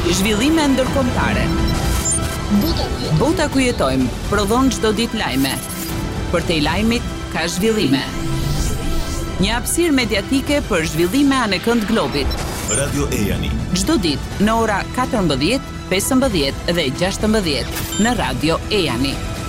Zhvillime ndërkombëtare. Bota ku jetojmë prodhon çdo ditë lajme. Për te lajmit ka zhvillime. Një hapësirë mediatike për zhvillime anë kënd globit. Radio Ejani. Çdo ditë në ora 14, 15 dhe 16 në Radio Ejani.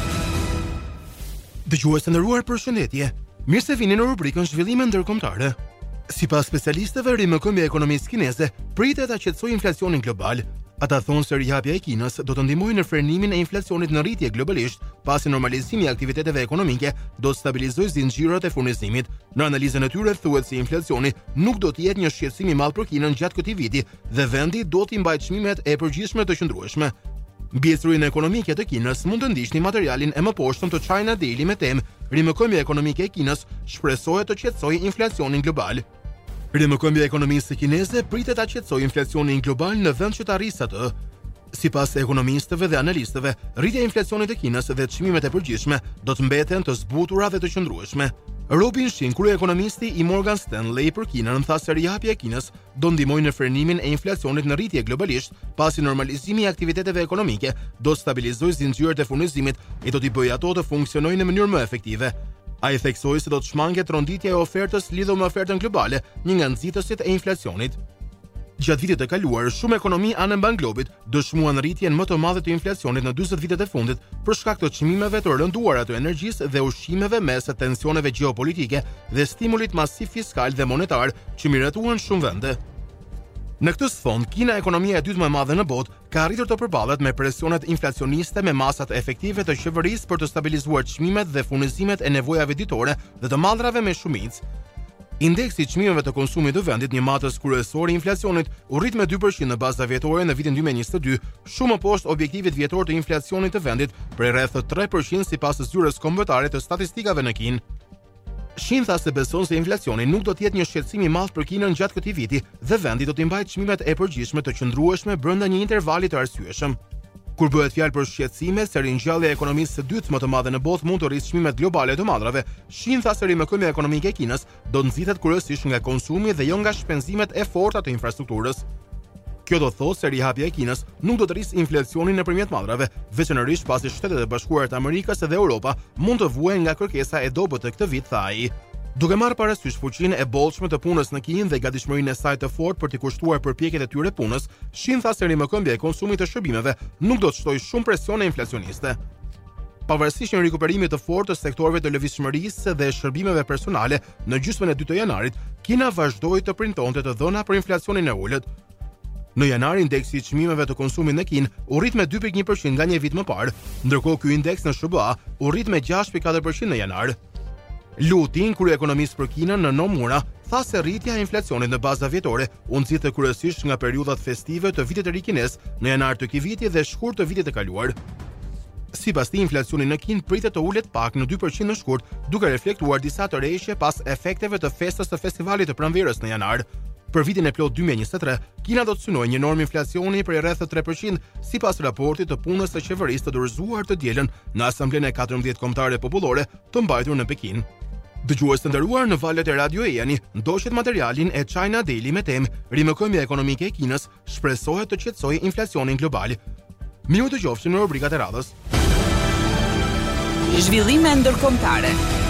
Dëgjues të nderuar, përshëndetje. Mirë se vini në rubrikën Zhvillime ndërkombëtare. Sipas specialistëve, rrimëkëmbja e ekonomisë kineze pritet ta qetësojë inflacionin global. Ata thonë se rihapja e Kinës do të ndihmojë në frenimin e inflacionit në rritje globalisht, pasi normalizimi i aktiviteteve ekonomike do të stabilizojë zinxhirat e furnizimit. Në analizën e tyre thuhet se inflacioni nuk do të jetë një shqetësim i madh për Kinën gjatë këtij viti dhe vendi do të mbajë çmimet e përgjithshme të qëndrueshme. Mbjetërinë ekonomike të Kinës mund të ndiqni materialin e mëposhtëm të China Daily me temë "Rrimëkëmbja ekonomike e Kinës shpresohet të qetësojë inflacionin global". Rrimëkëmbja e ekonomisë kineze pritet ta qetësojë inflacionin global në vend që të arrisë atë. Sipas ekonomistëve dhe analistëve, rritja e inflacionit të Kinës dhe çmimet e përgjithshme do të mbeten të zbutura dhe të qëndrueshme. Robin Shin, kryeekonomisti i Morgan Stanley për Kinën, tha se rihapja e Kinës do ndihmojë në frenimin e inflacionit në rritje globalisht, pasi normalizimi i aktiviteteve ekonomike do të stabilizojë zinxhirat e furnizimit e do t'i bëjë ato të funksionojnë në mënyrë më efektive. Ai theksoi se do të shmanget ronditja e ofertës lidhur me ofertën globale, një nga nxitësit e inflacionit. Gjatë vitit të kaluar, shumë ekonomi anë mban globit dëshmuan rritjen më të madhe të inflacionit në 40 vitet e fundit për shkak të çmimeve të rënduara të energjisë dhe ushqimeve mes tensioneve gjeopolitike dhe stimulit masiv fiskal dhe monetar që miratuan shumë vende. Në këtë sfond, Kina, ekonomia e dytë më e madhe në botë, ka arritur të përballet me presionet inflacioniste me masat efektive të qeverisë për të stabilizuar çmimet dhe furnizimet e nevojave ditore dhe të mallrave me shumicë. Indeksi i çmimeve të konsumit të vendit, një matës kryesor i inflacionit, u rrit me 2% në bazë vjetore në vitin 2022, shumë më poshtë objektivit vjetor të inflacionit të vendit, prej rreth 3% sipas zyrës kombëtare të statistikave në Kinë. Shin tha se beson se inflacioni nuk do të jetë një shqetësim i madh për Kinën gjatë këtij viti dhe vendi do të mbajë çmimet e përgjithshme të qëndrueshme brenda një intervali të arsyeshëm. Kur bëhet fjalë për shqetësime se ringjallja e ekonomisë së dytë më të madhe në botë mund të rrisë çmimet globale të mallrave, Shin tha se rrimëkëmbja ekonomike e Kinës do të nxitet kryesisht nga konsumi dhe jo nga shpenzimet e forta të infrastrukturës. Kjo do të thotë se rihapja e Kinës nuk do të rrisë inflacionin nëpërmjet mallrave, veçanërisht pasi Shtetet e Bashkuara të Amerikës dhe Europa mund të vuajnë nga kërkesa e dobët të këtë vit, tha ai. Duke marrë parasysh fuqinë e bollshme të punës në Kinë dhe gatishmërinë e saj të fortë për të kushtuar përpjekjet e tyre punës, Shin tha se rrimëkëmbja e konsumit të shërbimeve nuk do të shtojë shumë presione inflacioniste. Pavarësisht një rikuperimi të fortë të sektorëve të lëvizshmërisë dhe shërbimeve personale në gjysmën e dytë të janarit, Kina vazhdoi të printonte të dhëna për inflacionin e ulët. Në janar, indeksi i çmimeve të konsumit në Kinë u rrit me 2.1% nga një vit më parë, ndërkohë ky indeks në SBA u rrit me 6.4% në janar. Lu Ting, kryeekonomist për Kinën në Nomura, tha se rritja e inflacionit në baza vjetore u nxitë kryesisht nga periudhat festive të vitit të ri kinez në janar të këtij viti dhe shkurt të vitit të kaluar. Sipas tij, inflacioni në Kinë pritet të ulet pak në 2% në shkurt, duke reflektuar disa tërheqje pas efekteve të festës të festivalit të pranverës në janar. Për vitin e plot 2023, Kina do të synojë një normë inflacioni prej rreth 3% sipas raportit të punës së qeverisë të dorëzuar të dielën në Asamblenë e 14 Kombëtare Popullore të mbajtur në Pekin. Dëgjues të nderuar, në valët e Radio Ejani ndoqet materialin e China Daily me temë "Rrimëkëmbja ekonomike e Kinës shpresohet të qetësojë inflacionin global". Miru të qofshim në rubrikat e radhës. Zhvillime ndërkombëtare.